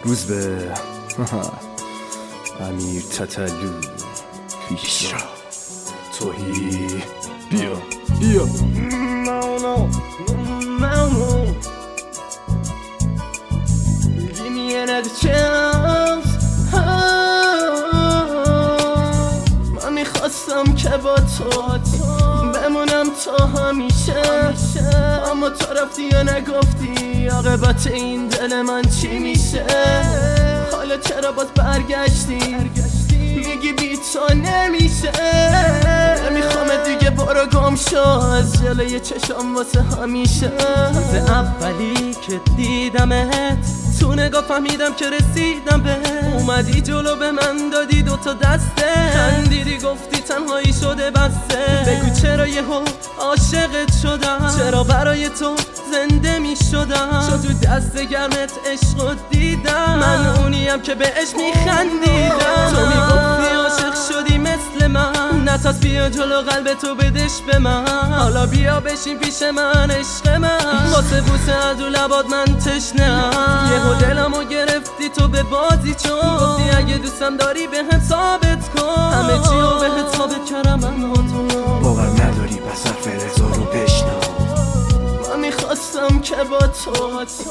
روز به امیر تتلو پیشرا توهی بیا Give me another chance. من میخواستم که با تو بمونم تا همیشه، اما تو رفتی یا نگفتی عاقبت این دل من چی میشه. حالا چرا باز برگشتی میگی بی تو نمیشه. نمیخوام دیگه، برو گم شو از جلوی چشم واسه همیشه. روز اولی که دیدمت تو نگاه فهمیدم که رسیدم به اومدی جلو به من دادی دوتا دسته، خندیدی گفتی تنهایی شده بسته. بگو چرا یهو عاشقت شدم، چرا برای تو زنده می شدم. شد تو دست گرمت عشق دیدم، من اونیم که بهش میخندیدم. تو میگفتی عاشق شدی مثل من، نتاز بیا جلو قلب تو بدش به من. حالا بیا بشین پیش من عشق من، واسه بوسه از رو لبات من تشنه‌ام. یهو دلمو گرفتی تو به بازی، چون گفتی اگه دوستم داری بهم ثابت کن. همه چیو بهت ثابت کردم من با تو. باور نداری پس حرف رضا رو بشنو. من میخواستم که با تو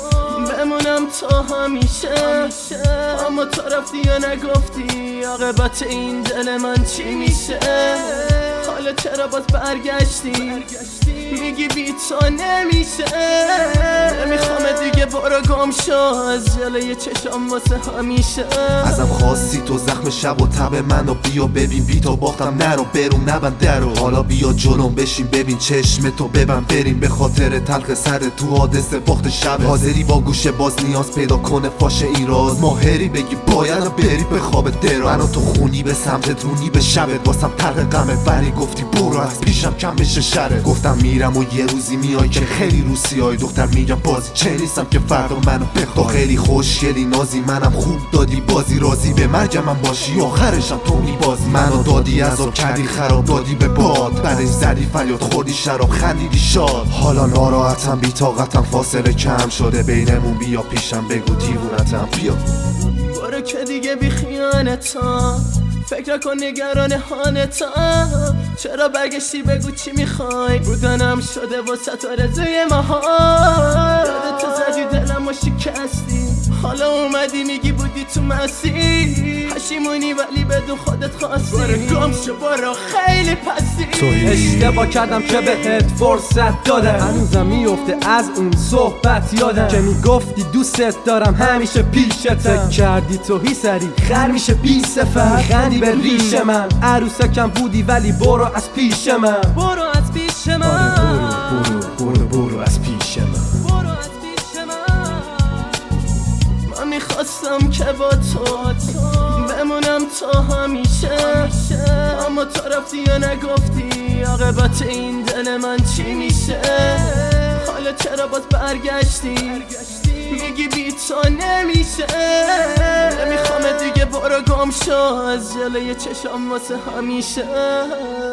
بمونم تا همیشه، اما تو رفتی یا نگفتی عاقبت این دل من چی میشه. حالا چرا باز برگشتی میگی بی تو نمیشه. نمیخوام دیگه، برو گم شو از جلوی چشم واسه همیشه. ازم خواستی تو زخم شب و تب منو بیا ببین، بی تو باختم نرو برون نبند درو. حالا بیا جلوم بشین ببین چشم تو ببند بریم، به خاطر تلخ سر تو حادثه باخت شب. حاضری با گوشه باز نیاز پیدا کنه فاش این راز، ماهری بگی باید بری به خواب دراز. منو تو خونی به سمتت رونی به شبت، واسم تلخ غمت ولی گفتی برو از پیشم کم بشه شرت. گفتم میرم و یه روزی میای که خیلی روسیای دختر، میگم بازی چه نیستم که فردا منو بخوای. تو خیلی خوشگلی نازی، منم خوب دادی بازی، راضی به مرگم من باشی آخرشم تو میبازی. منو دادی عذاب کردی خراب دادی به باد، بعدش زدی فریاد خوردی شراب خندیدی شاد. حالا ناراحتم بی طاقتم فاصله کم شده بینمون، بیا پیشم بگو دیوونتم بیا. برو که دیگه بی خیانتم، فکر کن نگران حالتم. چرا برگشتی بگو چی میخوای، بودنم شده واسه تو رضای مهار. یادت زدی دلم و شکستی، حالا اومدی میگی بودی تو مسیر. پشیمونی ولی بدون خودت خواستی، برو گم شو برو خیلی پستی. اشتباه کردم که بهت فرصت دادم، هنوزم میفته از اون صحبت یادم که میگفتی دوستت دارم همیشه پیشتم. فکر کردی توهی سری خر میشه بی صفت، میخندی به ریش من. عروسکم بودی ولی برو از پیش من، برو از پیش من. برو از پیش من. برو از پیش من. من میخواستم که با تو بمونم تا همیشه، اما تو رفتی یا نگفتی عاقبت این دل من چی میشه. حالا چرا باز برگشتی میگی بی تو نمیشه. نمیخوام دیگه، برو گم شو از جلوی چشم واسه همیشه.